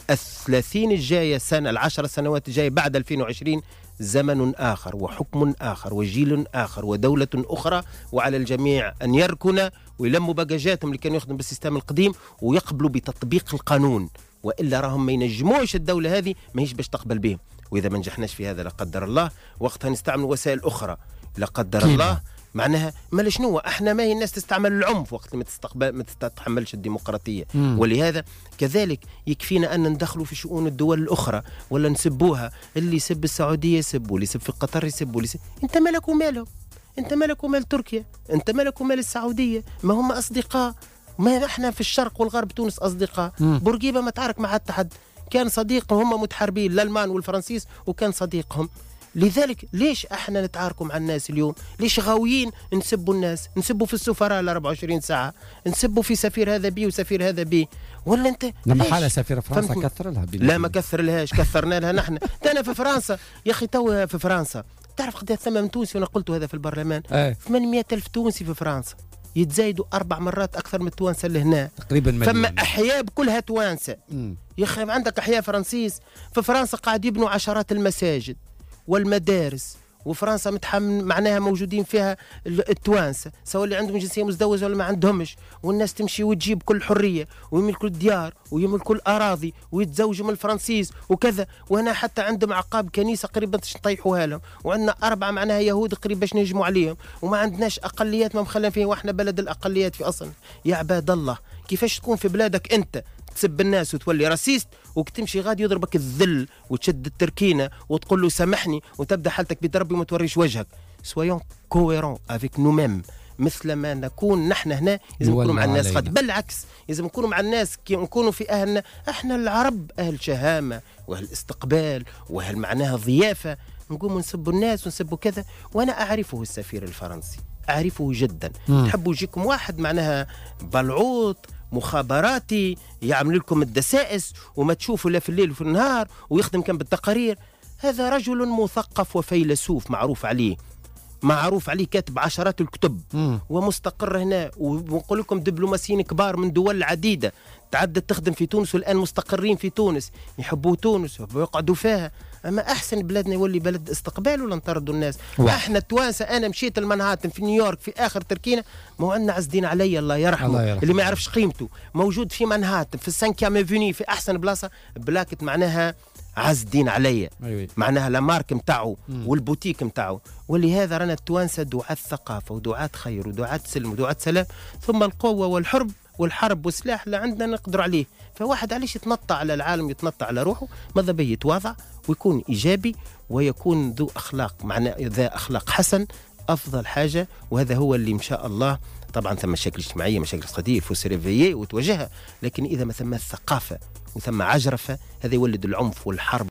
30 الجاية سنة، 10 سنوات الجاية بعد 2020 زمن آخر وحكم آخر وجيل آخر ودولة أخرى، وعلى الجميع أن يركن ويلموا بقجاتهم اللي كانوا يخدموا بالسيستم القديم ويقبلوا بتطبيق القانون، وإلا راهم ما ينجموش الدولة هذه ما هيش باش تقبل بهم. وإذا ما نجحناش في هذا لا قدر الله وقتها نستعمل وسائل أخرى لا قدر الله. معناها ما شنو احنا ما هي الناس تستعمل العنف وقت ما تتحملش الديمقراطيه. ولهذا كذلك يكفينا ان ندخلوا في شؤون الدول الاخرى ولا نسبوها. اللي يسب السعوديه يسب، واللي يسب في قطر يسب، انت مالك ومالهم؟ انت مالك ومال تركيا؟ انت مالك ومال السعوديه؟ ما هم اصدقاء. ما احنا في الشرق والغرب تونس اصدقاء. بورقيبه ما تعارك مع حتى حد، كان صديقهم، هم متحاربين الالمان والفرنسيس وكان صديقهم. لذلك ليش احنا نتعاركوا مع الناس اليوم؟ ليش غاويين نسبوا الناس؟ نسبوا في السفراء ل 24 ساعه، نسبوا في سفير هذا بي وسفير هذا بي. ولا انت لما حاله سفير فرنسا كثر لها لا ما كثر لهاش، كثرنا لها نحن. انا في فرنسا يا اخي، تو في فرنسا تعرف قد ثم من تونسي، وانا قلت هذا في البرلمان 800,000 تونسي في فرنسا، يتزايدوا 4 مرات اكثر من التوانسه اللي هنا تقريبا مليون. فما احياء كلها توانسه. يا اخي عندك احياء فرنسيس في فرنسا قاعد يبنوا عشرات المساجد والمدارس، وفرنسا معناها موجودين فيها التوانسه، سواء اللي عندهم جنسيه مزدوجه ولا ما عندهمش، والناس تمشي وتجيب بكل حريه ويملكوا الديار ويملكوا الاراضي ويتزوجوا من الفرنسيس وكذا. وهنا حتى عندهم عقاب كنيسه قريبا باش نطيحوها لهم، وعندنا 4 معناها يهود قريب باش نهجموا عليهم، وما عندناش اقليات ما مخلين فيها، واحنا بلد الاقليات في اصل. يا عباد الله كيفاش تكون في بلادك انت تسب الناس وتولي راسيست، وكتمشي غادي يضربك الذل وتشد التركينه وتقول له سامحني وتبدا حالتك بتربي وما توريش وجهك. سويون كويرون افيك نو ميم، مثل ما نكون نحن هنا لازم نكونوا مع الناس غادي، بالعكس لازم نكونوا مع الناس كي نكونوا في اهلنا. احنا العرب اهل شهامه واهل استقبال واهل معناها ضيافه، نقوم نسبوا الناس ونسبوا كذا. وانا اعرفه السفير الفرنسي، اعرفه جدا. تحبوا يجيكم واحد معناها بلعوط مخابراتي يعمل لكم الدسائس وما تشوفوا لا في الليل وفي النهار ويخدم كم بالتقارير. هذا رجل مثقف وفيلسوف معروف عليه، معروف عليه، كاتب عشرات الكتب ومستقر هنا. ونقول لكم دبلوماسيين كبار من دول عديدة تعدت تخدم في تونس والآن مستقرين في تونس، يحبوا تونس ويقعدوا فيها. أما أحسن بلادنا يولي بلد استقبال ولا نطردوا الناس؟ احنا التوانسة، أنا مشيت المنهاتن في نيويورك في آخر تركينا، ما عندنا عزدين علي الله يرحمه اللي ما يعرفش قيمته، موجود في منهاتن في السانكيام افيني في أحسن بلاصة بلاكت معناها عز الدين عليا، معناها لامارك متاعه والبوتيك متاعه. ولهذا رانا التوانسة دعاة ثقافة ودعاة خير ودعاة سلم ودعاة سلام، ثم القوة والحرب والسلاح اللي عندنا نقدر عليه. فواحد علاش يتنطع على العالم، يتنطع على روحه؟ ماذا به يتواضع ويكون إيجابي ويكون ذو أخلاق، معناه ذا أخلاق حسن أفضل حاجة. وهذا هو اللي إن شاء الله. طبعا ثم مشاكل اجتماعية، مشاكل اقتصادية فو سيرفيي وتواجهها، لكن إذا ما ثم ثقافة وثم عجرفة هذا يولد العنف والحرب.